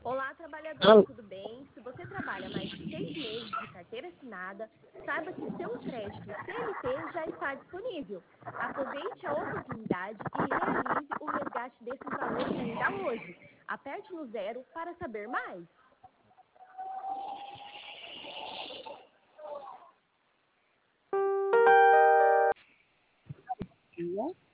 Olá, trabalhador, Alô? tudo bem? Se você trabalha mais de 6 meses de carteira assinada, saiba que seu crédito CLT já está disponível. Aproveite a oportunidade e realize o resgate desses valores ainda hoje. Aperte no zero para saber mais. Dia.